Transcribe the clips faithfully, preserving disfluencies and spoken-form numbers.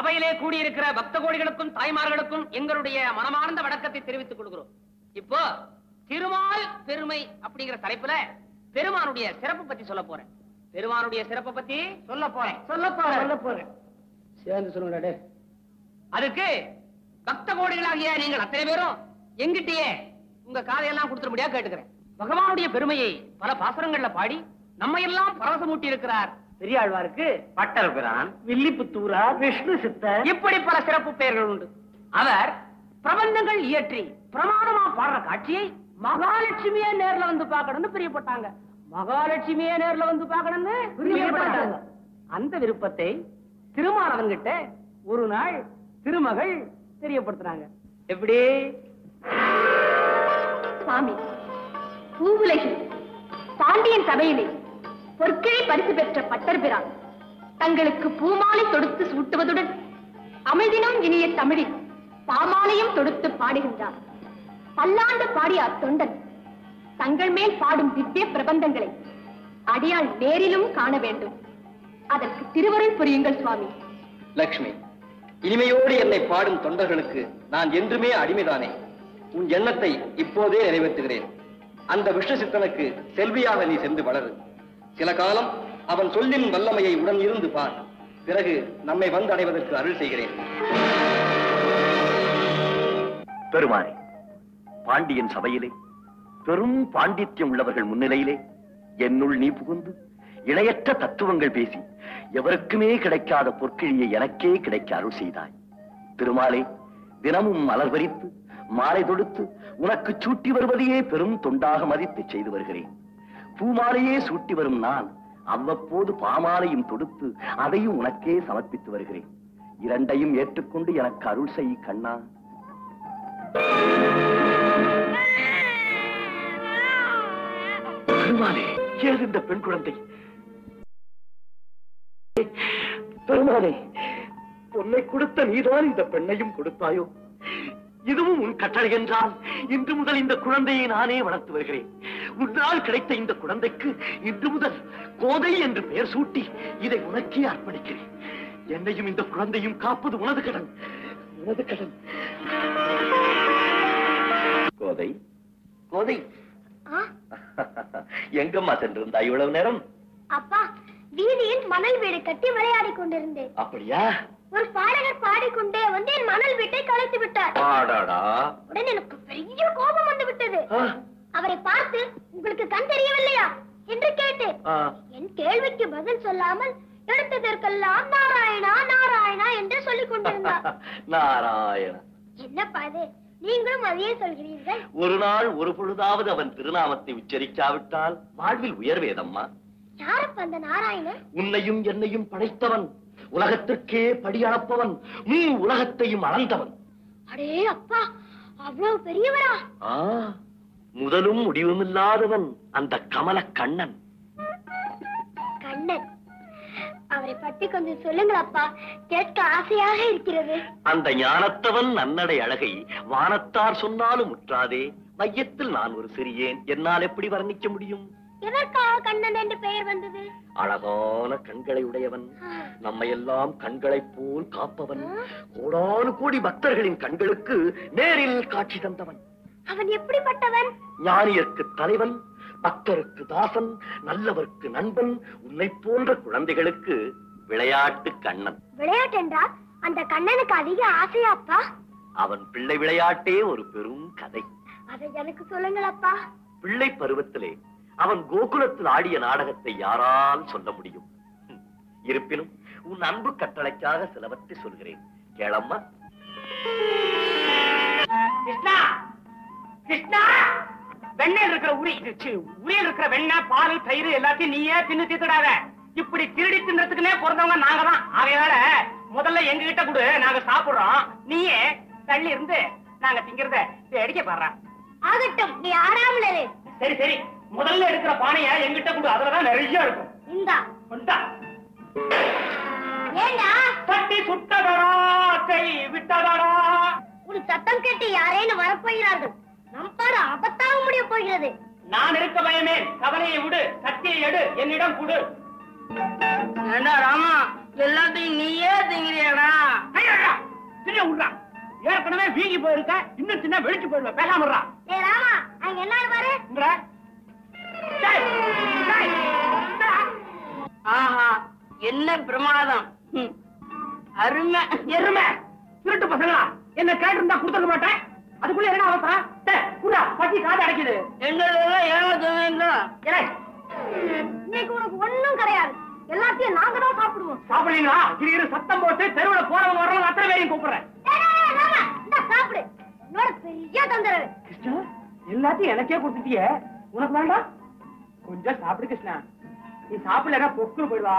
சபையிலே கூடியிருக்கிற பக்த கோடிகளுக்கும் தாய்மார்களுக்கும் எங்களுடைய மனமார்ந்த வணக்கத்தை தெரிவித்துக் கொள்கிறோம். இப்போ திருமால் பெருமை அப்படிங்கிற தலைப்புல பெருமானுடைய சிறப்பு பத்தி சொல்ல போறேன். பெருமானுடைய சிறப்பை பத்தி சொல்ல போறேன் சொல்ல போறேன் சொல்ல போறேன் சேர்ந்து சொல்லுங்க. அதுக்கு பக்த கோடிகளாகிய நீங்கள் அத்தனை பேரும் எங்கிட்டயே உங்க காதையெல்லாம் கொடுத்துட முடியாது கேட்டுக்கிறேன். பகவானுடைய பெருமையை பல பாசுரங்கள்ல பாடி நம்ம எல்லாம் பரவசமூட்டி இருக்கிறார் பெரியாழ்வாருக்கு பட்டர் பிரான், வில்லிபுத்தூரா, விஷ்ணு சித்தர், இப்படி பல சிறப்பு பெயர்கள் உண்டு. அவர் பிரபந்தங்கள் இயற்றி பிரமாணமா பாடுற காட்சியை மகாலட்சுமியே நேர்ல வந்து பார்க்கணும்னு பிரியப்பட்டாங்க. மகாலட்சுமியே நேர்ல வந்து பார்க்கணும்னு பிரியப்பட்டாங்க. அந்த விருப்பத்தை திருமானவன்கிட்ட ஒரு நாள் திருமகள் தெரியப்படுத்தினாங்க. எப்படி? சுவாமி, பூவுலகில் பாண்டியன் சபையிலே பொற்கிழி பரிசு பெற்ற பட்டர் பிரான் தங்களுக்கு பூமாலை தொடுத்து சூட்டுவதுடன் அமிழ்தினம் இனிய தமிழில் பாமாலையும் தொடுத்து பாடுகின்றார். பல்லாண்டு பாடிய அத்தொண்டன் தங்கள் மேல் பாடும் திவ்ய பிரபந்தங்களை அடியால் நேரிலும் காண வேண்டும். அதற்கு திருவருள் புரியுங்கள் சுவாமி. லட்சுமி, இனிமையோடு என்னை பாடும் தொண்டர்களுக்கு நான் என்றுமே அடிமைதானே. உன் எண்ணத்தை இப்போதே நிறைவேற்றுகிறேன். அந்த விஷ்ணு சித்தனுக்கு செல்வியாக நீ சென்று வளரு. சில காலம் அவன் சொல்லின் வல்லமையை உடன் இருந்து பார். பிறகு நம்மை வந்து அடைவதற்கு அருள் செய்கிறேன். பெருமானே, பாண்டியன் சபையிலே பெரும் பாண்டித்யம் உள்ளவர்கள் முன்னிலையிலே என்னுள் நீ புகுந்து இணையற்ற தத்துவங்கள் பேசி எவருக்குமே கிடைக்காத பொற்கிழியை எனக்கே கிடைக்க அருள் செய்தாய். திருமாலே, தினமும் மலர் பறித்து மாலை தொடுத்து உனக்கு சூட்டி வருவதையே பெரும் தொண்டாக மதித்து செய்து வருகிறேன். பூமாலையே சூட்டி வரும் நான் அவ்வப்போது பாமாலையும் தொடுத்து அதையும் உனக்கே சமர்ப்பித்து வருகிறேன். இரண்டையும் ஏற்றுக்கொண்டு எனக்கு அருள் செய் கண்ணா. பெருமானே, ஏது இந்த பெண் குழந்தை? பெருமானே, பொன்னை கொடுத்த நீதான் இந்த பெண்ணையும் கொடுத்தாயோ? இதுவும் உன் கட்டளை என்றால் இன்று முதல் இந்த குழந்தையை நானே வளர்த்து வருகிறேன். உன்னால் கிடைத்த இந்த குழந்தைக்கு இன்று முதல் கோதை என்று பெயர் சூட்டி இதை உனக்கே அர்ப்பணிக்கிறேன். என்னையும் இந்த குழந்தையும் காப்பது உனது கடன், உனது கடன். கோதை, கோதை, எங்கம்மா சென்றிருந்தா இவ்வளவு நேரம்? அப்பா, வீதியில் மணல் வீடு கட்டி விளையாடி கொண்டிருந்தேன். அப்படியா? ஒரு பாடகர் பாடிக்கொண்டே வந்து என் மணல் வீட்டை கலைத்து விட்டார். உடனே எனக்கு பெரிய கோபம் வந்து விட்டது. அவரை பார்த்து உங்களுக்கு கண் தெரியவில்லையா என்று கேட்டேன். என் கேள்விக்கு பதில் சொல்லாமல் எடுத்ததற்கெல்லாம் நாராயணா நாராயணா என்று சொல்லிக் கொண்டிருந்தார். நாராயணா, என்னப்பா இது, நீங்களும் அதையே சொல்கிறீர்கள்? ஒரு நாள் ஒரு பொழுதாவது அவன் திருநாமத்தை உச்சரிக்காவிட்டால் வாழ்வில் உயர்வேதம்மா. யாரப்ப அந்த நாராயணன்? உன்னையும் என்னையும் படைத்தவன், உலகத்திற்கே படி அளப்பவன், நீ உலகத்தையும் அளந்தவன். அடே அப்பா, அவ்வளவு பெரியவரா? முதலும் முடிவும் இல்லாதவன் அந்த கமல கண்ணன். கண்ணன், அவரை பற்றி கொஞ்சம் சொல்லுங்கள் அப்பா, கேட்க ஆசையாக இருக்கிறது. அந்த ஞானத்தவன் நன்னடை அழகை வானத்தார் சொன்னாலும் முற்றாதே. மையத்தில் நான் ஒரு சிறியேன், என்னால் எப்படி வர்ணிக்க முடியும்? எதற்காக கண்ணன் என்று பெயர் வந்தது? அழகான கண்களை உடையவன், நம்மை எல்லாம் கண்களை போல் காப்பவன், கோடானு கோடி பக்தர்களின் கண்களுக்கு நேரில் காட்சி தந்தவன். அவன் எப்படிப்பட்டவன்? ஞானியருக்கு தலைவன், பக்தருக்கு தாசன், நல்லவருக்கு நண்பன், உன்னை போன்ற குழந்தைகளுக்கு விளையாட்டு கண்ணன். விளையாட்டு என்றால் அந்த கண்ணனுக்கு அதிக ஆசையாப்பா? அவன் பிள்ளை விளையாட்டே ஒரு பெரும் கதை. அதை எனக்கு சொல்லுங்கள் அப்பா. பிள்ளை பருவத்திலே அவன் கோகுலத்தில் ஆடிய நாடகத்தை யாரால் சொல்ல முடியும்? இருப்பினும் உன் அன்பு கட்டளைக்காக சிலவற்றை சொல்கிறேன், கேளம்மா. கிருஷ்ணா, கிருஷ்ணா, வெண்ணெய் இருக்கிற உரி உரியில் இருக்கிற வெண்ணெய், பால், தயிர் எல்லாத்தையும் நீயே தின்னு தீத்துடாத. இப்படி திருடி தின்றதுக்குன்னே பிறந்தவங்க நாங்க தான். ஆகையால முதல்ல எங்க கிட்ட கொடு, நாங்க சாப்பிடுறோம். நீயே தள்ளி இருந்து நாங்க திங்கிறத அடிக்க பாடுறா. ஆகட்டும், நீ ஆறாமலே. சரி சரி, முதல்ல இருக்கிற பானைய எங்கிட்ட கொடு, அதுலதான் நிறைய இருக்கும். இந்தா கொண்டா. ஏண்டா தட்டி சுட்டதடா, கை விட்டதடா. ஒரு சத்தம் கேட்டு யாரேனும் வரப்போகிறார்கள். நம் பாடு அபத்தாக முடிய போகிறது. நான் இருக்க பயமே, கவலையை விடு, கத்தியை எடு, என்னிடம் கொடு. ஏண்டா ராமா, எல்லாத்தையும் நீயே திங்கிறியாடா? உடனே விடுறா. ஏற்கனவே வீங்கி போயிருக்க, இன்னும் சின்ன வெடிச்சு போயிருவேன். பேசாம விடுறா. ஏய் ராமா, அங்க என்ன பாரு. ஆஹா, என்ன பிரமாதம். அருமை. எருமை திருட்டு பசங்களா, என்ன கேட்டிருந்தா கொடுத்துக்க மாட்டேன். அதுக்குள்ள என்ன அவசரம்? குடா, பத்தி காது அடைக்குது. இன்னைக்கு உனக்கு ஒண்ணும் கிடையாது, எல்லாத்தையும் நாங்க தான் சாப்பிடுவோம். சாப்பிடுறீங்களா? இரு சத்தம் போட்டு தெருவுல போறவங்க வரவங்க அத்தனை பேரையும் கூப்பிடுறேன். சாப்பிடு, என்னோட பெரிய தொந்தரவு. கிருஷ்ணா, எல்லாத்தையும் எனக்கே கொடுத்துட்டிய, உனக்கு வேண்டாம்? கொஞ்சம் சாப்பிடு கிருஷ்ணா. நீ சாப்பிடலன்னா பொக்கு போயிடுவா.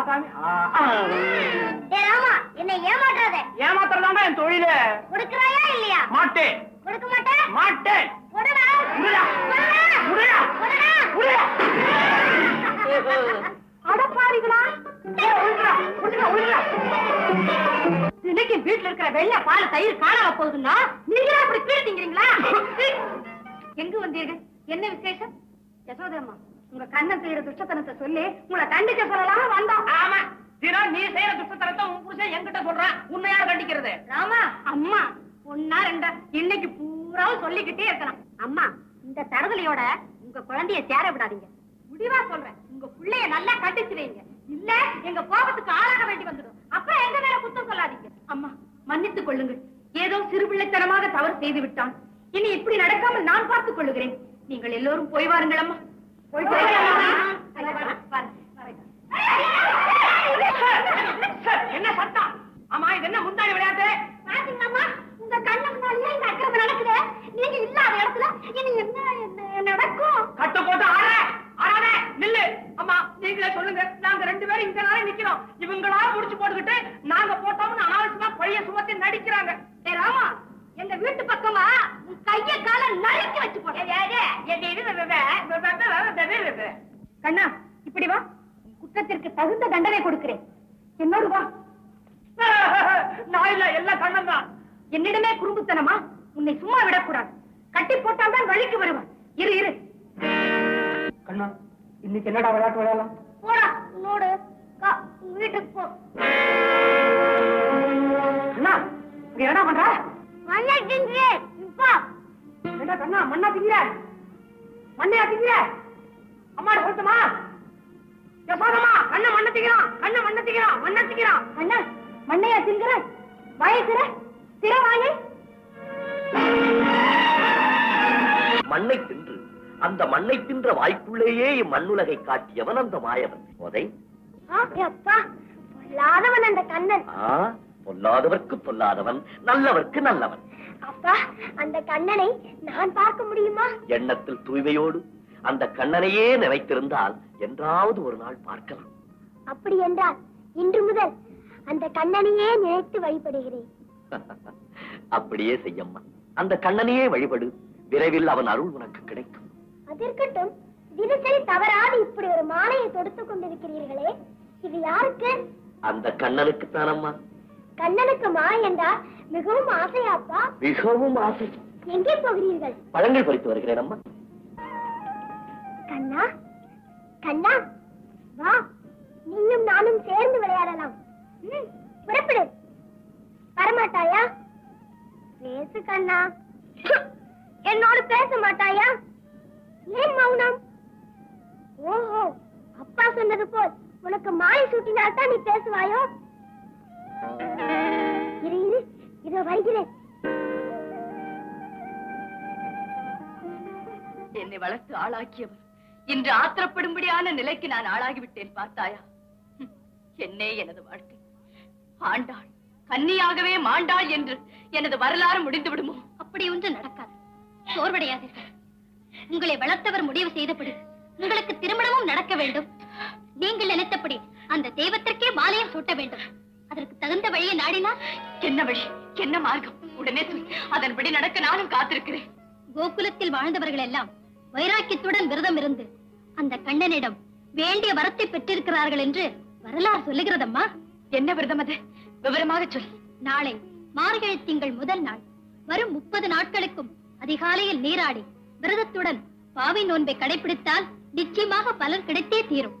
என்னை ஏமாற்றாதே. ஏமாத்துறதாண்டா என் தொழில. கொடுக்கறாயா இல்லையா? மாட்டேன். கொடுக்க மாட்டேன். மாட்டேன். கொடுடா. கொடுடா. கொடுடா. கொடுடா. கொடுடா. அடப்பாரிகளா, இன்னைக்கு வீட்டுல இருக்கிற வெள்ளை பால் தயிர் காணாம போகுதுன்னா நீங்களா அப்படி பீழ்த்தீங்கிறீங்களா? எங்க வந்தீர்கள்? என்ன விசேஷம்? யசோதம்மா, உங்க கண்ணன் செய்யற துஷ்டத்தனத்தை சொல்லி உங்களை கண்டிக்க சொல்லலாம் வந்தோம். ஆமா, நீ செய்யற துஷ்டத்தனத்தை உன் புருஷன் என்கிட்ட சொல்றான். உன்னை யார் கண்டிக்கிறது? ராமா, அம்மா ஒன்னா ரெண்டா இன்னைக்கு பூராவும் சொல்லிக்கிட்டே இருக்கலாம். அம்மா, இந்த தரதலையோட உங்க குழந்தைய சேர விடாதீங்க. முடிவா சொல்றேன், உங்க பிள்ளைய நல்லா கண்டிச்சு வைங்க. இல்ல எங்க கோபத்துக்கு ஆளாக வேண்டி வந்துடும். அப்புறம் எங்க மேல குத்தம் சொல்லாதீங்க. அம்மா, மன்னித்துக் கொள்ளுங்கள். ஏதோ சிறுபிள்ளைத்தனமாக தவறு செய்து விட்டான். இனி இப்படி நடக்காமல் நான் பார்த்துக் கொள்ளுகிறேன். நீங்கள் எல்லோரும் போய் வாருங்கள் அம்மா. போய் என்ன சத்தம்? ஆமா, இது என்ன முந்தாடி விளையாட்டு? பாத்தீங்களா, உங்க கண்ணு முன்னாடியே இந்த அக்கிரமம் நடக்குது. நீங்க இல்லாத இடத்துல இனி என்ன என்ன நடக்கும்? கட்டு போட்டு ஆட ஆடாத, நில்லு. அம்மா, நீங்களே சொல்லுங்க. நாங்க ரெண்டு பேரும் இங்க நாளே நிக்கிறோம். இவங்களா முடிச்சு போட்டுக்கிட்டு நாங்க போட்டோம்னு அனாவசியமா பழைய சுமத்தி நடிக்கிறாங்க. ஏ ராமா, எங்க வீட்டு பக்கமா உன் கைய கால நறுக்கி வச்சு போட்டேன். கண்ணா, இப்படி வா. குற்றத்திற்கு தகுந்த தண்டனை கொடுக்கிறேன். என்னோடு வா. நான் இல்ல, எல்லாம் கண்ணன் தான். என்னிடமே குறும்புத்தனமா? உன்னை சும்மா விடக்கூடாது. கட்டி போட்டால் தான் வழிக்கு வருவான். இரு இரு. கண்ணா, இன்னைக்கு என்னடா விளையாட்டு விளையாடலாம்? போடா, உன்னோடு வீட்டுக்கு போ. அண்ணா, இப்படி என்ன பண்ற? மண்ணை திங்கிறேன். இப்போ என்ன கண்ணா, மண்ணா திங்கிற? மண்ணையா திங்கிற? அம்மாட சொல்லுமா? எப்போதமா கண்ண மண்ண திங்கிறான், கண்ண மண்ண திங்கிறான், மண்ண திங்கிறான். அண்ணா, மண்ணையா திங்கிற? வயசுற திற வாங்கி மண்ணை தின்று அந்த மண்ணை தின்ற வாய்ப்புள்ளேயே இம்மண்ணுலகை காட்டியவன் அந்த மாயவன். போதை அப்பா, பொல்லாதவன் அந்த கண்ணன். பொல்லாதவர்க்கு பொல்லாதவன், நல்லவர்க்கு நல்லவன். அப்பா, அந்த கண்ணனை நான் பார்க்க முடியுமா? எண்ணத்தில் தூய்மையோடு அந்த கண்ணனையே நினைத்திருந்தால் என்றாவது ஒரு நாள் பார்க்கலாம். அப்படி என்றால் இன்று முதல் அந்த கண்ணனையே நினைத்து வழிபடுகிறேன். அப்படியே செய்யம்மா. அந்த கண்ணனையே வழிபடு. விரைவில் அவன் அருள் உனக்கு கிடைக்கும். அதற்கட்டும், தினசரி தவறாது இப்படி ஒரு மாலையை தொடுத்துக் கொண்டிருக்கிறீர்களே, இது யாருக்கு? அந்த கண்ணனுக்கு தானம்மா. கண்ணனுக்கு மா என்றால் மிகவும் ஆசையாப்பா? மிகவும் ஆசை. எங்கே போகிறீர்கள்? பழங்கள் பறித்து வருகிறேன் அம்மா. கண்ணா, கண்ணா, வா, நீயும் நானும் சேர்ந்து விளையாடலாம். புறப்படு. வரமாட்டாயா? பேசு கண்ணா. என்னோடு பேச மாட்டாயா? ஏன் மௌனம்? ஓஹோ, அப்பா சொன்னது போல் உனக்கு மாலை சூட்டினால் தான் நீ பேசுவாயோ? இரு இரு, இதோ வருகிறேன். என்னை வளர்த்து ஆளாக்கியவர் இன்று ஆத்திரப்படும்படியான நிலைக்கு நான் ஆளாகிவிட்டேன் பார்த்தாயா? என்னே எனது வாழ்க்கை. ஆண்டாள் கன்னியாகவே மாண்டாள் என்று எனது வரலாறு முடிந்து விடுமோ? அப்படி ஒன்று நடக்காது. சோர்வடையாதீர்கள். உங்களை வளர்த்தவர் முடிவு செய்தபடி உங்களுக்கு திருமணமும் நடக்க வேண்டும். நீங்கள் நினைத்தபடி அந்த தெய்வத்திற்கே மாலையும் சூட்ட வேண்டும். அதற்கு தகுந்த வழியை நாடினால் என்ன வழி, என்ன மார்க்கம்? உடனே சொல். அதன்படி நடக்க நானும் காத்திருக்கிறேன். கோகுலத்தில் வாழ்ந்தவர்கள் எல்லாம் வைராக்கியத்துடன் விரதம் இருந்து அந்த கண்ணனிடம் வேண்டிய வரத்தை பெற்றிருக்கிறார்கள் என்று வரலாறு சொல்லுகிறதம்மா. என்ன விரதம் அது? விவரமாக சொல். நாளை மார்கழி திங்கள் முதல் நாள் வரும் முப்பது நாட்களுக்கும் அதிகாலையில் நீராடி விரதத்துடன் பாவி நோன்பை கடைபிடித்தால் நிச்சயமாக பலன் கிடைத்தே தீரும்.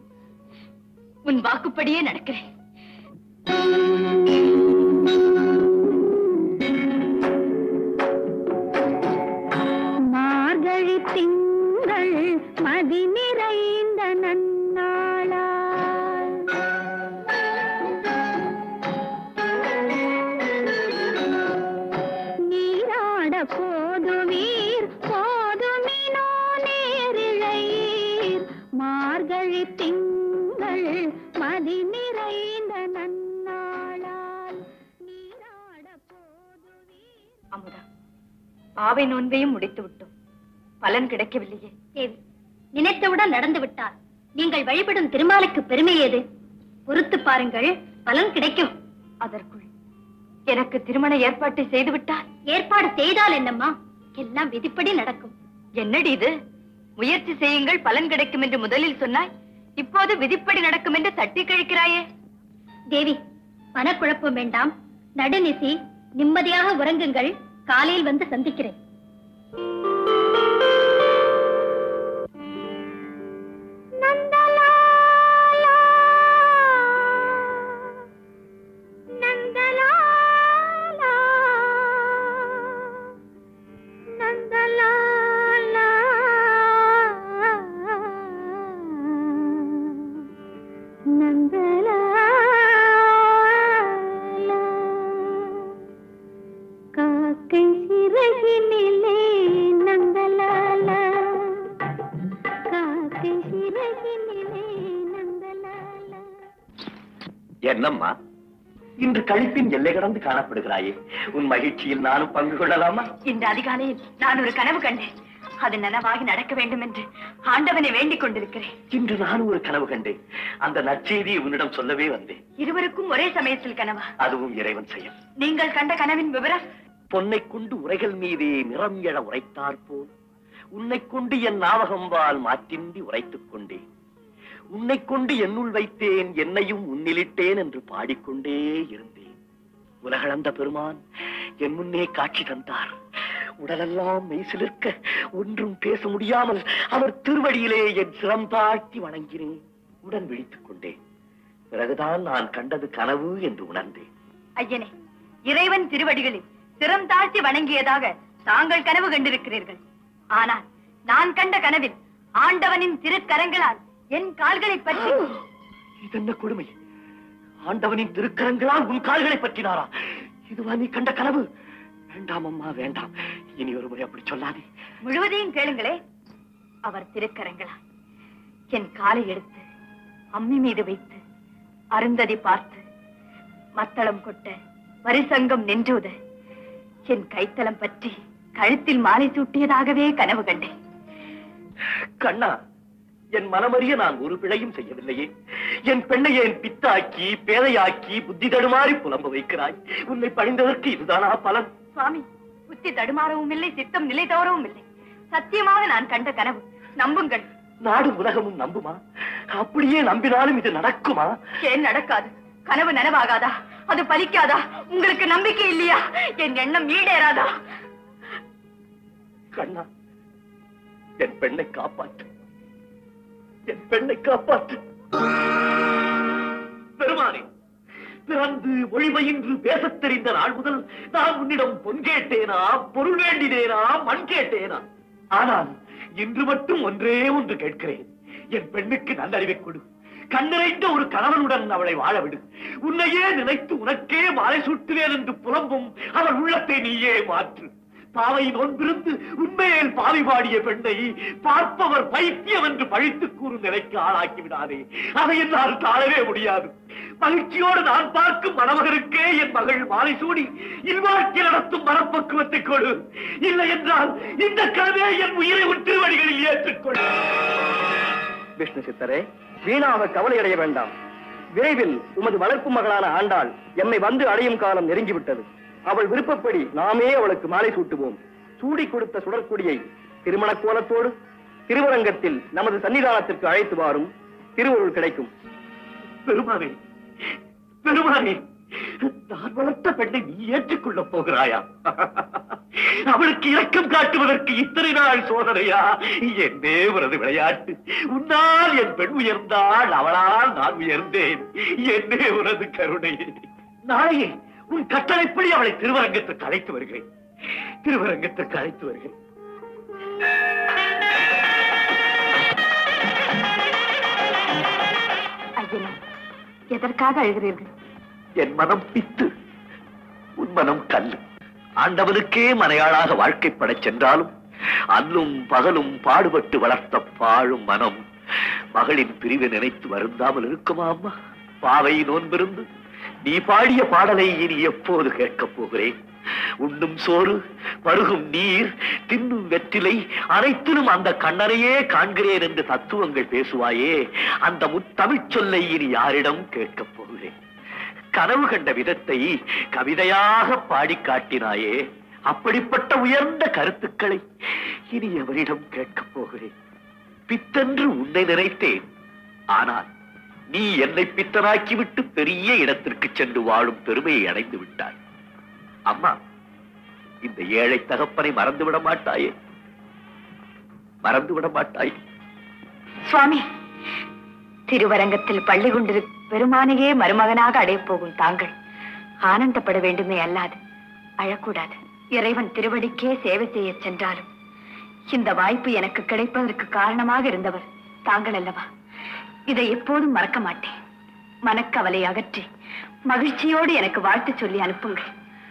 உன் வாக்குப்படியே நடக்கிறேன். அமுதா, பாவை நோன்பையும் முடித்து விட்டோம். பலன் கிடைக்கவில்லையே. தேவி, நினைத்தவுடன் நடந்து விட்டார். நீங்கள் வழிபடும் திருமாலுக்கு பெருமை ஏது? பொறுத்து பாருங்கள், பலன் கிடைக்கும். அதற்குள் எனக்கு திருமண ஏற்பாட்டை செய்து விட்டால்? ஏற்பாடு செய்தால் என்னம்மா, எல்லாம் விதிப்படி நடக்கும். என்னடி இது? முயற்சி செய்யுங்கள், பலன் கிடைக்கும் என்று முதலில் சொன்னாய். இப்போது விதிப்படி நடக்கும் என்று தட்டி கழிக்கிறாயே. தேவி, மனக்குழப்பம் வேண்டாம். நடுநிசி நிம்மதியாக உறங்குங்கள். காலையில் வந்து சந்திக்கிறேன். என்னம்மா, இன்று கழிப்பின் எல்லை கடந்து காணப்படுகிறாயே, உன் மகிழ்ச்சியில் நானும் பங்கு கொள்ளலாமா? இன்று அதிகாலையில் நான் ஒரு கனவு கண்டேன். அது நனவாகி நடக்க வேண்டும் என்று ஆண்டவனை வேண்டிக் கொண்டிருக்கிறேன். இன்று நானும் ஒரு கனவு கண்டேன். அந்த நற்செய்தியை உன்னிடம் சொல்லவே வந்தேன். இருவருக்கும் ஒரே சமயத்தில் கனவா? அதுவும் இறைவன் செய்யும். நீங்கள் கண்ட கனவின் விவரம்? பொன்னை கொண்டு உரைகள் மீதே நிறம் எழ உரைத்தார் போல் உன்னை கொண்டு என் ஞாபகம்பால் மாற்றின்றி உரைத்துக் கொண்டேன். உன்னை கொண்டு என்னுள் வைத்தேன், என்னையும் உன்னிலிட்டேன் என்று பாடிக்கொண்டே இருந்தேன். உலகளந்த பெருமான் என் முன்னே காட்சி தந்தார். உடலெல்லாம் மெய்சிலிருக்க ஒன்றும் பேச முடியாமல் அவர் திருவடியிலே என் சிரம் தாழ்த்தி வணங்கினேன். உடன் விழித்துக் கொண்டேன். பிறகுதான் நான் கண்டது கனவு என்று உணர்ந்தேன். ஐயனே, இறைவன் திருவடிகளில் சிரம் தாழ்த்தி வணங்கியதாக தாங்கள் கனவு கண்டிருக்கிறீர்கள். ஆனால் நான் கண்ட கனவில் ஆண்டவனின் திருக்கரங்களால் என் கால்களை பற்றி. இதென்ன கொடுமை! ஆண்டவனின் திருக்கரங்களால் உன் கால்களை பற்றினாரா? இதுவா நீ கண்ட கனவு? வேண்டாம் அம்மா, வேண்டாம். இனி ஒரு முறை அப்படி சொல்லாதே. முழுவதையும் கேளுங்களே. அவர் திருக்கரங்களால் என் காலை எடுத்து அம்மி மீது வைத்து அருந்ததி பார்த்து மத்தளம் கொட்ட வரிசங்கம் நின்றுத என் கைத்தளம் பற்றி கழுத்தில் மாலை சூட்டியதாகவே கனவு கண்டேன். கண்ணா, என் மனமறிய நான் ஒரு பிழையும் செய்யவில்லையே. என் பெண்ணை என் பித்தாக்கி பேதையாக்கி புத்தி தடுமாறி புலம்ப வைக்கிறாய். உன்னை பணிந்ததற்கு இதுதானா பலன்? சுவாமி, புத்தி தடுமாறவும் இல்லை, சித்தம் நிலை தவறவும் இல்லை. சத்தியமாக நான் கண்ட கனவு. நம்புங்கள். நாடு உலகமும் நம்புமா? அப்படியே நம்பினாலும் இது நடக்குமா? ஏன் நடக்காது? கனவு நனவாகாதா? அது பலிக்காதா? உங்களுக்கு நம்பிக்கை இல்லையா? என் எண்ணம் ஈடேறாதா? கண்ணா, என் பெண்ணை காப்பாற்று, என் பெண்ணை காப்பாற்று. பெருமானே, பிறந்து ஒளிமையின்று பேசத் தெரிந்த நாள் முதல் நான் உன்னிடம் பொன் கேட்டேனா, பொருள் வேண்டினேனா, மண் கேட்டேனா? ஆனால் இன்று மட்டும் ஒன்றே ஒன்று கேட்கிறேன். என் பெண்ணுக்கு நல்லறிவை கொடு. கண்ணிறைந்த ஒரு கணவனுடன் அவளை வாழ விடு. உன்னையே நினைத்து உனக்கே மாலை சூட்டுவேன் என்று புலம்பும் அவள் உள்ளத்தை நீயே மாற்று. பாவை நோன்பிருந்து உண்மையில் பாவி பாடிய பெண்ணை பார்ப்பவர் பைத்தியம் என்று பழித்து கூறும் நிலைக்கு ஆளாக்கி விடாதே. அதை என்னால் தாழவே முடியாது. மகிழ்ச்சியோடு நான் பார்க்கும் மணமகனுக்கே என் மகள் மாலை சூடி இல்வாழ்க்கை நடத்தும் மனப்பக்குவத்தை கொடு. இல்லை என்றால் இந்த கனவே என் உயிரை உன் திருவடிகளில் ஏற்றுக்கொள். விஷ்ணு சித்தரே, வீணாக கவலை அடைய வேண்டாம். விரைவில் உமது வளர்ப்பு மகளான ஆண்டாள் எம்மை வந்து அடையும் காலம் நெருங்கிவிட்டது. அவள் விருப்பப்படி நாமே அவளுக்கு மாலை சூட்டுவோம். சூடி கொடுத்த சுடற்கொடியை திருமண கோலத்தோடு திருவரங்கத்தில் நமது சன்னிதானத்திற்கு அழைத்து வாரும். திருவருள் கிடைக்கும். பெருமானே, பெருமானே, நான் வளர்த்த பெண்ணை நீ ஏற்றுக்கொள்ளப் போகிறாயா? அவளுக்கு இரக்கம் காட்டுவதற்கு இத்தனை நாள் சோதனையா? என்னே உனது விளையாட்டு. உன்னால் என் பெண் உயர்ந்தாள், அவளால் நான் உயர்ந்தேன். என்னே உனது கருணை. நாளையே உன் கட்டளைப்படி அவளை திருவரங்கத்திற்கு அழைத்து வருகிறேன். திருவரங்கத்திற்கு அழைத்து வருகிறேன். ஐயனே, எதற்காக அழுகிறீர்கள்? என் மனம் பித்து, உன் மனம் கல்லு. ஆண்டவனுக்கே மனையாளாக வாழ்க்கைப்படச் சென்றாலும் அல்லும் பகலும் பாடுபட்டு வளர்த்த பாழும் மனம் மகளின் பிரிவை நினைத்து வருந்தாமல் இருக்குமா அம்மா? பாவை நோன்பிருந்து நீ பாடிய பாடலை இனி எப்போது கேட்கப் போகிறேன்? உண்ணும் சோறு, பருகும் நீர், தின்னும் வெற்றிலை அனைத்திலும் அந்த கண்ணனையே காண்கிறேன் என்று தத்துவங்கள் பேசுவாயே, அந்த முத்தமிழ் சொல்லை இனி யாரிடம் கேட்கப் போகிறேன்? கனவு கண்ட விதத்தை கவிதையாக பாடி காட்டினாயே, அப்படிப்பட்ட உயர்ந்த கருத்துக்களை இனி எவரிடம் கேட்கப் போகிறேன்? பித்தென்று உன்னை நினைத்தேன், ஆனால் நீ என்னை பித்தனாக்கிவிட்டு பெரிய இடத்திற்கு சென்று வாழும் பெருமையை அடைந்து விட்டாய். அம்மா, இந்த ஏழை தகப்பனை மறந்துவிட மாட்டாயே, மறந்துவிட மாட்டாயே. சுவாமி, திருவரங்கத்தில் பள்ளி கொண்டிருக்கும் பெருமானையே மருமகனாக அடையப் போகும் தாங்கள் ஆனந்தப்பட வேண்டுமே அல்லாது அழக்கூடாது. இறைவன் திருவடிக்கே சேவை செய்ய சென்றாலும் இந்த வாய்ப்பு எனக்கு கிடைப்பதற்கு காரணமாக இருந்தவர் தாங்கள் அல்லவா? இதை எப்போதும் மறக்க மாட்டேன். மனக்கவலை அகற்றி மகிழ்ச்சியோடு எனக்கு வாழ்த்து சொல்லி அனுப்புங்கள்.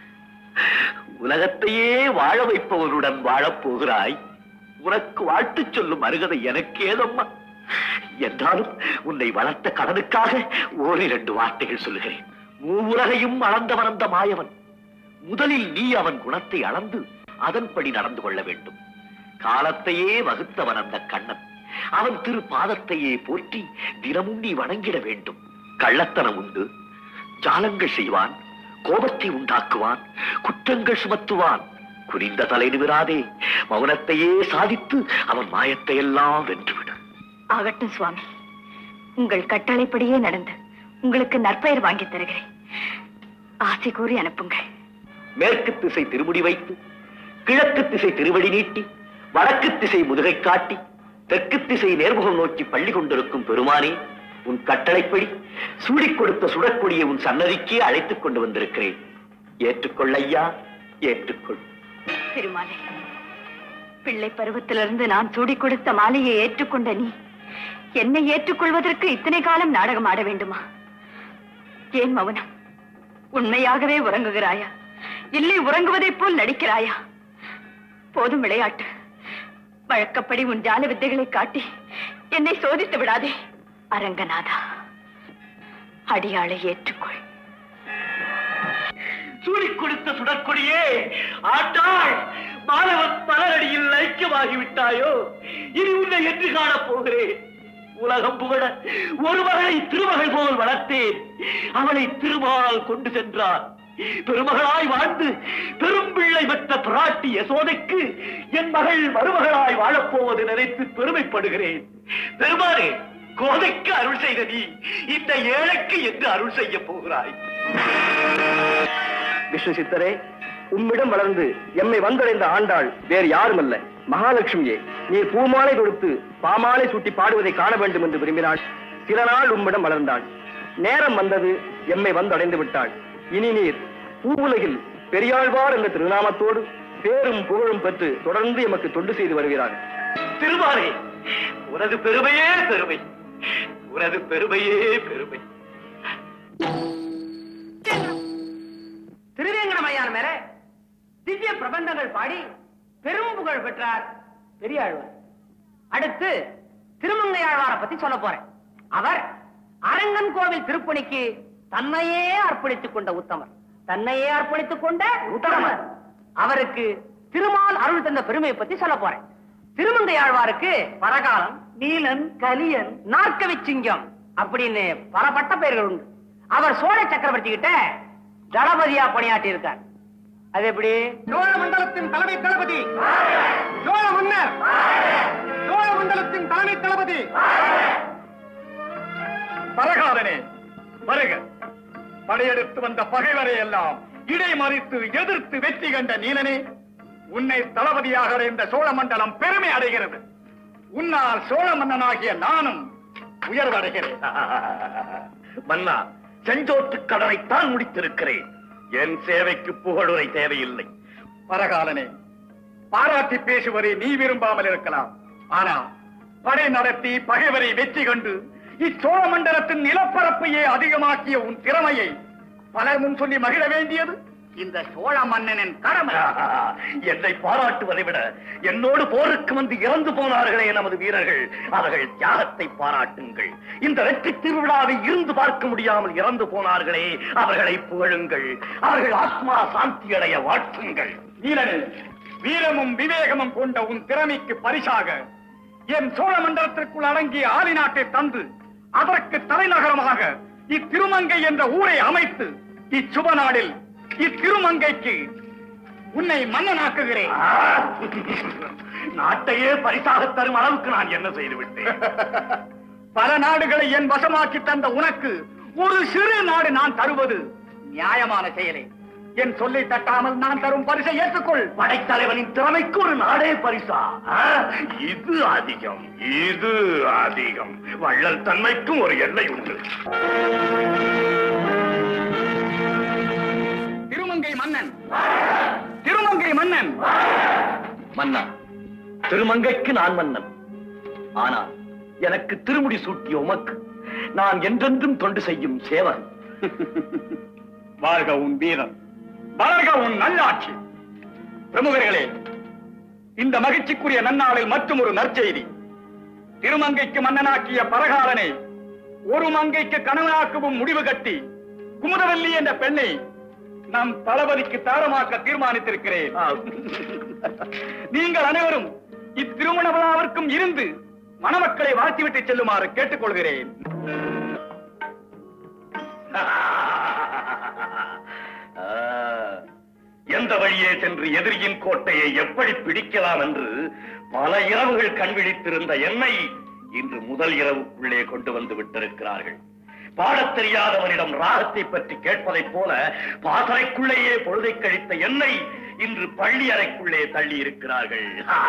உலகத்தையே வாழ வைப்பவருடன் வாழப் போகிறாய், உனக்கு வாழ்த்து சொல்லும் அருகதை எனக்கு ஏதம்மா? என்றாலும் உன்னை வளர்த்த கடனுக்காக ஓரிரண்டு வார்த்தைகள் சொல்லுகிறேன். மூவுலகையும் அளந்தவன் அந்த மாயவன். முதலில் நீ அவன் குணத்தை அளந்து அதன்படி நடந்து கொள்ள வேண்டும். காலத்தையே வகுத்தவன் அந்த கண்ணன். அவன் திரு பாதத்தையே போற்றி தினமும் நீ வணங்கிட வேண்டும். கள்ளத்தனம் உண்டு, ஜாலங்கள் செய்வான், கோபத்தை உண்டாக்குவான், குற்றங்கள் சுமத்துவான். குனிந்த தலை நிமிராதே, மௌனத்தையே சாதித்து அவன் மாயத்தை எல்லாம் வென்றுவிடு. ஆகட்டும் சுவாமி, உங்கள் கட்டளைப்படியே நடந்து உங்களுக்கு நற்பெயர் வாங்கி தருகிறேன். ஆசை கூறி அனுப்புங்கள். மேற்கு திசை திருமுடி வைத்து, கிழக்கு திசை திருவடி நீட்டி, வடக்கு திசை முதுகை காட்டி, தெற்கு திசை நேர்முகம் நோக்கி பள்ளி கொண்டிருக்கும் பெருமானே, உன் கட்டளைப்படி சூடிக் கொடுத்த சுடற்கொடியை உன் சன்னதிக்கே அழைத்துக் கொண்டு வந்திருக்கிறேன். ஏற்றுக்கொள் ஐயா, ஏற்றுக்கொள். பெருமானே, பிள்ளை பருவத்திலிருந்து நான் சூடிக் கொடுத்த மாலையை ஏற்றுக்கொண்ட நீ என்னை ஏற்றுக்கொள்வதற்கு இத்தனை காலம் நாடகம் ஆட வேண்டுமா? ஏன் மௌனம்? உண்மையாகவே உறங்குகிறாயா, இல்லை உறங்குவதைப் போல் நடிக்கிறாயா? போதும் விளையாட்டு. வழக்கப்படி உன் ஜால வித்தைகளை காட்டி என்னை சோதித்து விடாதே. அரங்கநாதா, அடியாளை ஏற்றுக்கொள். சூடிக் கொடுத்த சுடற்கொடியே, ஆண்டாள், மாணவன் மலரடியில் ஐக்கியமாகிவிட்டாயோ? இனி உன்னை என்று காணப் போகிறேன். உலகம் புகழ ஒரு மகளை திருமகள் போல் வளர்த்தேன். அவளை திருமால் கொண்டு சென்றான். பெருமகளாய் வாழ்ந்து பெரும் பிள்ளை பெற்ற பிராட்டி யசோதைக்கு என் மகள் மருமகளாய் வாழப்போவது நினைத்து பெருமைப்படுகிறேன். பெருமானே, கோதைக்கு அருள் செய்த நீ இந்த ஏழைக்கு என்று அருள் செய்ய போகிறாய். விஷ்ணு சித்தரே, உம்மிடம் வளர்ந்து எம்மை வந்தடைந்த ஆண்டாள் வேறு யாரும் அல்ல, மகாலட்சுமியே. நீர் பூமாலை கொடுத்து பாமாலை சூட்டி பாடுவதை காண வேண்டும் என்று விரும்பினாள். சில நாள் உம்மிடம் வளர்ந்தாள். நேரம் வந்தது, எம்மை வந்தடைந்து விட்டாள். இனி நீர் பூவுலகில் பெரியாழ்வார் என்ற திருநாமத்தோடு பேரும் புகழும் பெற்று தொடர்ந்து எமக்கு தொண்டு செய்து வருகிறார்கள். திருமாலே, உனது பெருமையே பெருமை, உனது பெருமையே பெருமை. திருவேங்கடமையான மேல திவ்ய பிரபந்தங்கள் பாடி பெரும் புகழ் பெற்றார் பெரியாழ்வார். அடுத்து திருமங்கையாழ்வாரை பத்தி சொல்ல போறேன். அவர் அரங்கன் கோவில் திருப்பணிக்கு தன்னையே அர்ப்பணித்துக் கொண்ட உத்தமர். தன்னையே அர்ப்பணித்துக் கொண்ட உத்தமர். அவருக்கு திருமால் அருள் தந்த பெருமையை பத்தி சொல்ல போறேன். திருமங்கையாழ்வாருக்கு பரகாலம், நீலன், கலியன், நாற்கவி சிங்கம் அப்படின்னு பல பட்ட பெயர்கள் உண்டு. அவர் சோழ சக்கரவர்த்தி கிட்ட தளபதியா பணியாற்றி இருக்கார். அது எப்படி? சோழ மண்டலத்தின் தலைமை தளபதி, சோழ மன்னர், சோழ மண்டலத்தின் தலைமை தளபதி பரகாலனே வருக. படையெடுத்து வந்த பகைவரை எல்லாம் இடைமறித்து எதிர்த்து வெற்றி கண்ட நீலனே, உன்னை தளபதியாக அடைந்த சோழ மண்டலம் பெருமை அடைகிறது. உன்னால் சோழ மன்னனாகிய நானும் உயர்வடைகிறேன். மன்னா, செஞ்சோட்டு கடனைத்தான் முடித்திருக்கிறேன். என் சேவைக்கு புகழுரை தேவையில்லை. பரகாலனே, பாராட்டி பேசுவதை நீ விரும்பாமல் இருக்கலாம். ஆனா படை நடத்தி பகைவரை வெற்றி கண்டு இச்சோழ மண்டலத்தின் நிலப்பரப்பையே அதிகமாக்கிய உன் திறமையை பலர் முன் சொல்லி மகிழ வேண்டியது இந்த சோழ மன்னனின் கடமை. என்னை பாராட்டுவதை விட என்னோடு போருக்கு வந்து இறந்து போனார்களே நமது வீரர்கள், அவர்கள் தியாகத்தை பாராட்டுங்கள். இந்த வெற்றி திருவிழாவை இருந்து பார்க்க முடியாமல் இறந்து போனார்களே, அவர்களை புகழுங்கள். அவர்கள் ஆத்மா சாந்தி அடைய வாழ்த்துங்கள். வீரனே, வீரமும் விவேகமும் கொண்ட உன் திறமைக்கு பரிசாக என் சோழ மண்டலத்திற்குள் அடங்கிய ஆலி நாட்டை தந்து அதற்கு தலைநகரமாக இத்திருமங்கை என்ற ஊரை அமைத்து இச்சுப நாளில் இத்திருமங்கைக்கு உன்னை மன்னனாக்குகிறேன். நாட்டையே பரிசாக தரும் அளவுக்கு நான் என்ன செய்து விட்டேன்? பல நாடுகளை என் வசமாக்கி தந்த உனக்கு ஒரு சிறு நாடு நான் தருவது நியாயமான செயலே. என் சொல்லை தட்டாமல் நான் தரும் பரிசை ஏற்றுக்கொள். படைத்தலைவனின் திறமைக்கு ஒரு நாடே பரிசா? இது அதிகம், இது அதிகம். வள்ளல் தன்மைக்கும் ஒரு எல்லை உண்டு. திருமங்கை மன்னன், திருமங்கை மன்னன். மன்னா, திருமங்கைக்கு நான் மன்னன். ஆனால் எனக்கு திருமுடி சூட்டிய உமக்கு நான் என்றென்றும் தொண்டு செய்யும் சேவன். வாழ்க உன் வீரம், வளர்க உன் நல்லாட்சி. பிரமுகர்களே, இந்த மகிழ்ச்சிக்குரிய நன்னாளில் மற்றும் ஒரு நற்செய்தி. திருமங்கைக்கு மன்னனாக்கிய பரகாலனை ஒரு மங்கைக்கு கணவனாக்கவும் முடிவு கட்டி குமுதவல்லி என்ற பெண்ணை நம் தளபதிக்கு தாரமாக்க தீர்மானித்திருக்கிறேன். நீங்கள் அனைவரும் இத்திருமண விழாவிற்கும் இருந்து மணமக்களை வாழ்த்திவிட்டு செல்லுமாறு கேட்டுக்கொள்கிறேன். எந்த வழியே சென்று எதிரியின் கோட்டையை எப்படி பிடிக்கலாம் என்று பல இரவுகள் கண்விழித்திருந்த என்னை இன்று முதல் இரவுக்குள்ளே கொண்டு வந்து விட்டிருக்கிறார்கள். பாடத் தெரியாதவனிடம் ராகத்தை பற்றி கேட்பதைப் போல பாசறைக்குள்ளேயே பொழுதை கழித்த என்னை இன்று பள்ளி அறைக்குள்ளே தள்ளி இருக்கிறார்கள்.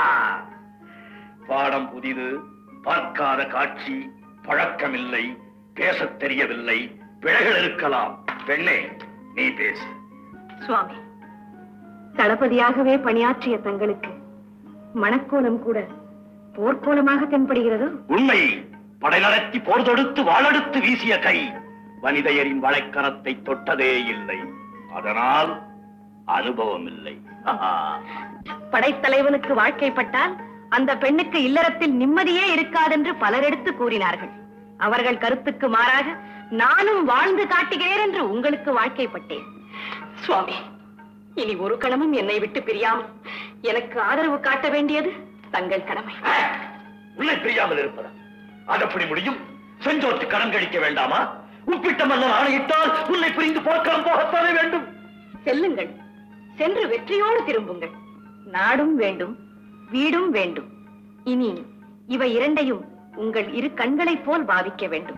பாடம் புதிது, பார்க்காத காட்சி, பழக்கமில்லை, பேசத் தெரியவில்லை, பிழைகள் இருக்கலாம். பெண்ணே, நீ பேசு. சுவாமி, தளபதியாகவே பணியாற்றிய தங்களுக்கு மணக்கோலம் கூட போர்க்கோலமாக தென்படுகிறதோ? உண்மை. படை நடத்தி போர் தொடுத்து வாளெடுத்து வீசிய கை வனிதையரின் வளைக்கரத்தை தொட்டதே இல்லை. அதனால் அனுபவம் இல்லை. படைத்தலைவனுக்கு வாழ்க்கைப்பட்டால் அந்த பெண்ணுக்கு இல்லறத்தில் நிம்மதியே இருக்காதென்று பலர் எடுத்து கூறினார்கள். அவர்கள் கருத்துக்கு மாறாக நானும் வாழ்ந்து காட்டுகிறேன் என்று உங்களுக்கு வாழ்க்கைப்பட்டேன். சுவாமி, இனி ஒரு கணமும் என்னை விட்டு பிரியாமல் எனக்கு ஆதரவு காட்ட வேண்டியது தங்கள் கடமை. உள்ளே பிரியாமல் இருப்பதா? அது எப்படி முடியும்? செஞ்சோற்று கடன் கழிக்க வேண்டாமா? உப்பிட்ட மன்னன் ஆணையிட்டால் உன்னை பிரிந்து போர்க்களம் போகத்தானே வேண்டும். செல்லுங்கள், சென்று வெற்றியோடு திரும்புங்கள். நாடும் வேண்டும், வீடும் வேண்டும். இனி இவை இரண்டையும் உங்கள் இரு கண்களைப் போல் பாவிக்க வேண்டும்.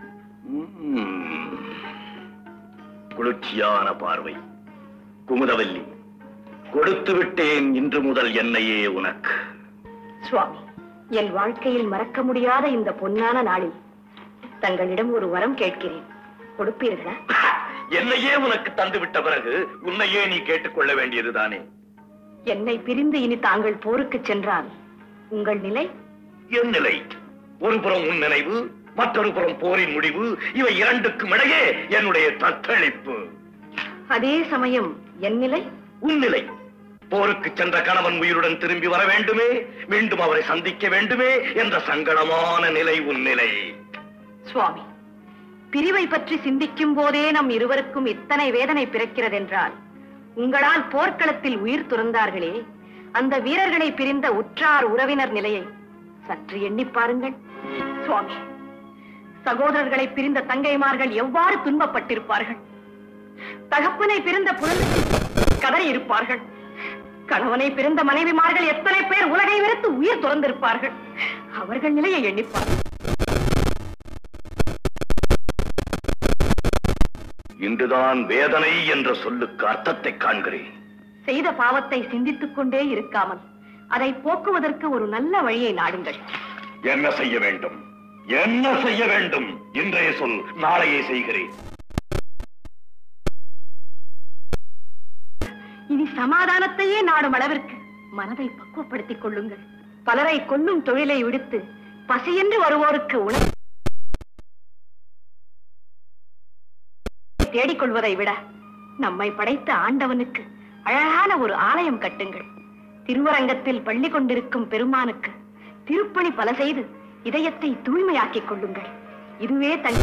குளிர்ச்சியான பார்வை. குமுதவல்லி, கொடுத்து விட்டேன் இன்று முதல் என்னையே உனக்கு. சுவாமி, என் வாழ்க்கையில் மறக்க முடியாத இந்த பொன்னான நாளில் தங்களிடம் ஒரு வரம் கேட்கிறேன். கொடுப்பீர்களா? என்னையே உனக்கு தந்து விட்ட பிறகு உன்னையே நீ கேட்டுக்கொள்ள வேண்டியதுதானே. என்னை பிரிந்து இனி தாங்கள் போருக்கு சென்றால் உங்கள் நிலை? என் நிலை ஒரு புறம் உன் நினைவு, மற்றொரு புறம் போரின் முடிவு. இவை இரண்டுக்கும் இடையே என்னுடைய தத்தளிப்பு. அதே சமயம் என் நிலை? உன் நிலை. போருக்கு சென்ற கணவன் உயிருடன் திரும்பி வர வேண்டுமே, மீண்டும் அவரை சந்திக்க வேண்டுமே என்ற சங்கடமான நிலை உன் நிலை. சுவாமி, பிரிவை பற்றி சிந்திக்கும் போதே நம் இருவருக்கும் இத்தனை வேதனை பிறக்கிறதென்றால் உங்களால் போர்க்களத்தில் உயிர் துறந்தார்களே, அந்த வீரர்களை பிரிந்த உற்றார் உறவினர் நிலையை சற்று எண்ணி பாருங்கள். சுவாமி, சகோதரர்களை பிரிந்த தங்கைமார்கள் எவ்வாறு துன்பப்பட்டிருப்பார்கள். தகப்பனை பிரிந்த புலன்கள் கதறி இருப்பார்கள். கணவனை பிரிந்த மனைவிமார்கள் எத்தனை பேர் உலகை வெறுத்து உயிர் துறந்திருப்பார்கள். அவர்கள் நிலையை எண்ணிப்பார். இன்றுதான் வேதனை என்ற சொல்லுக்கு அர்த்தத்தை காண்கிறேன். செய்த பாவத்தை சிந்தித்துக் கொண்டே இருக்காமல் அதை போக்குவதற்கு ஒரு நல்ல வழியை நாடுங்கள். என்ன செய்ய வேண்டும்? என்ன செய்ய வேண்டும்? இன்றைய சொல், நாளையே செய்கிறேன். இனி சமாதானத்தையே நாடும் அளவிற்கு மனதை பக்குவப்படுத்திக் கொள்ளுங்கள். பலரை கொல்லும் தொழிலை விடுத்து பசியென்று வருவோருக்கு உணவு தேடிக்கொள்வதை விட நம்மை படைத்த ஆண்டவனுக்கு அழகான ஒரு ஆலயம் கட்டுங்கள். திருவரங்கத்தில் பள்ளி கொண்டிருக்கும் பெருமானுக்கு திருப்பணி பல செய்து இதயத்தை தூய்மையாக்கிக் கொள்ளுங்கள். இதுவே தன்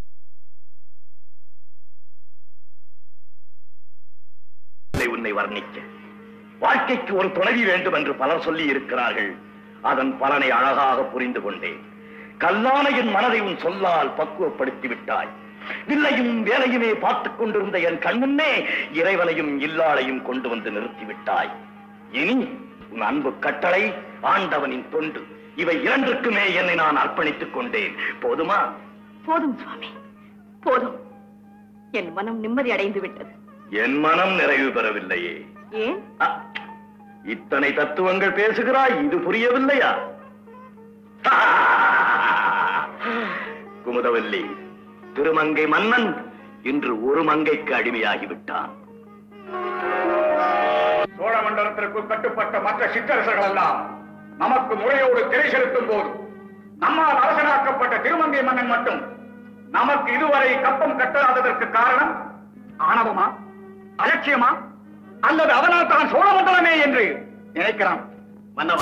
உன்னை வர்ணிக்க வாழ்க்கைக்கு ஒரு துணைவி வேண்டும் என்று பலர் சொல்லி இருக்கிறார்கள். அதன் பலனை அழகாக புரிந்து கொண்டேன். கல்லான என் மனதை உன் சொல்லால் பக்குவப்படுத்தி விட்டாய். வில்லையும் வேலையுமே பார்த்துக் கொண்டிருந்த என் கண்முன்னே இறைவனையும் இல்லாளையும் கொண்டு வந்து நிறுத்திவிட்டாய். இனி உன் அன்பு கட்டளை, ஆண்டவனின் தொண்டு, இவை இரண்டிற்குமே என்னை நான் அர்ப்பணித்துக் கொண்டேன். போதுமா? போதும் சுவாமி, போதும். என் மனம் நிம்மதி அடைந்து விட்டது. என் மனம் நிறைவு பெறவில்லையே. ஏன்? இத்தனை தத்துவங்கள் பேசுகிறாய், இது புரியவில்லையா? குமுதவல்லி, திருமங்கை மன்னன் இன்று ஒரு மங்கைக்கு அடிமையாகிவிட்டான். சோழ மண்டலத்திற்குள் கட்டுப்பட்ட மற்ற சிற்றரசர்கள் எல்லாம் நமக்கு முறையோடு திரை செலுத்தும் போது நம்மால் அரசனாக்கப்பட்ட திருமங்கை மன்னன் மட்டும் நமக்கு இதுவரை கப்பம் கட்டாததற்கு காரணம் ஆணவமா, அலட்சியமா, அல்லது அவனால் தான் சோழ மண்டலமே என்று நினைக்கிறான். மன்னவா,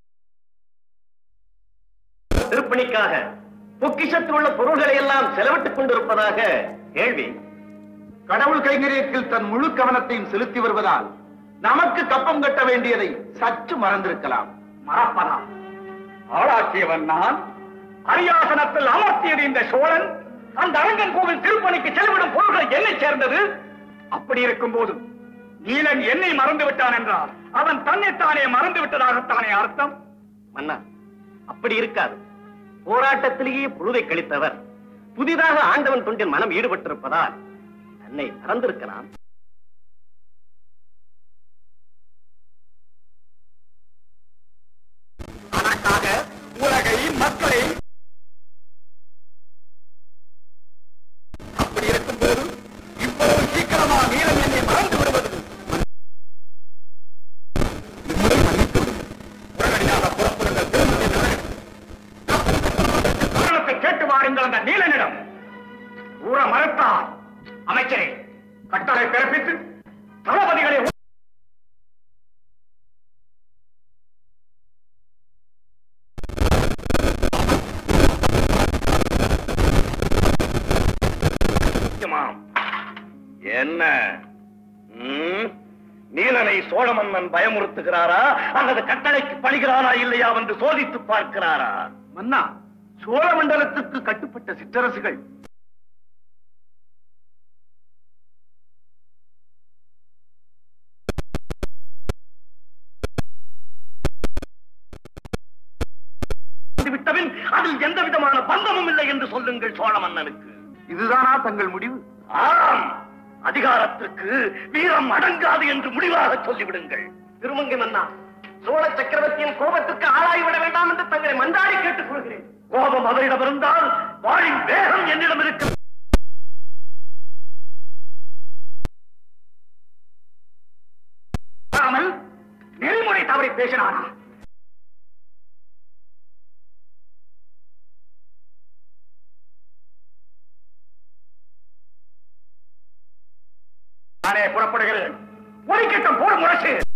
திருப்பணிக்காக பொக்கிஷத்தில் உள்ள பொருள்களை எல்லாம் செலவிட்டுக் கொண்டிருப்பதாக கேள்வி. கடவுள் கைங்கரியத்தில் தன் முழு கவனத்தையும் செலுத்தி வருவதால் நமக்கு கப்பம் கட்ட வேண்டியதை சற்று மறந்திருக்கலாம். மறப்பதா? ஆளாக்கியவன் நான். அரியாசனத்தில் அமர்த்தியது இந்த சோழன். அந்த அரங்கன் கோவில் திருப்பணிக்கு செலவிடும் பொருள்கள் என்னை சேர்ந்தது. அப்படி இருக்கும் போது நீலன் என்னை மறந்து விட்டான் என்றால் அவன் தன்னைத்தானே மறந்து விட்டதாகத்தானே அர்த்தம்? மன்னா, அப்படி இருக்காது. போராட்டத்திலேயே பொழுதை கழித்தவர் புதிதாக ஆண்டவன் தொண்டில் மனம் ஈடுபட்டிருப்பதால் தன்னை மறந்திருக்கலாம். அதற்காக உலகை, மக்களை அப்படி இருக்கும் போது இவ்வளவு சீக்கிரமா நீலன் என்னை மறந்து விடுவது உடனடியாக புறப்படுங்கள். காரணத்தை கேட்டு வாருங்கள் அந்த நீலனிடம். ஊர மறுத்தார். அமைச்சரே, கட்டளை பிறப்பித்து தளபதிகளை என்ன நீலனை சோழ மன்னன் பயமுறுத்துகிறாரா அல்லது கட்டளைக்கு பணிகிறாரா இல்லையா என்று சோதித்து பார்க்கிறாரா? மன்னா, சோழ மண்டலத்துக்கு கட்டுப்பட்ட சிற்றரசுகள் விட்டபின் அதில் எந்த விதமான பந்தமும் இல்லை என்று சொல்லுங்கள் சோழ மன்னனுக்கு. இதுதானா தங்கள் முடிவு? ஆம், அதிகாரத்திற்கு வீரம் அடங்காது என்று முடிவாக சொல்லிவிடுங்கள். திருமங்கை மன்னா, சோழ சக்கரவர்த்தியின் கோபத்துக்கு ஆளாகிவிட வேண்டாம் என்று தங்களை மன்றாடி கேட்டுக் கொள்கிறேன். கோபம் அவரிடம் இருந்தால் வாழின் வேகம் என்னிடம் இருக்கு. நெறிமுறை தவறி பேசினானா? நானே புறப்படுகிறேன். ஒலிக்கட்டும் போர் முரசு.